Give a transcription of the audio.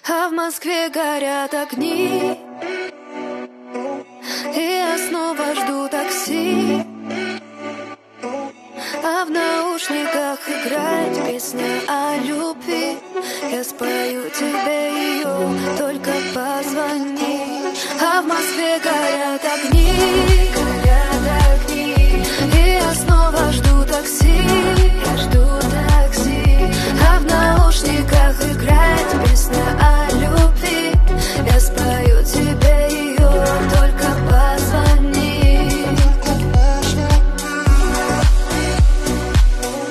А в Москве горят огни, и я снова жду такси. А в наушниках играет песня о любви. Я спою тебе ее, только позвони. А в Москве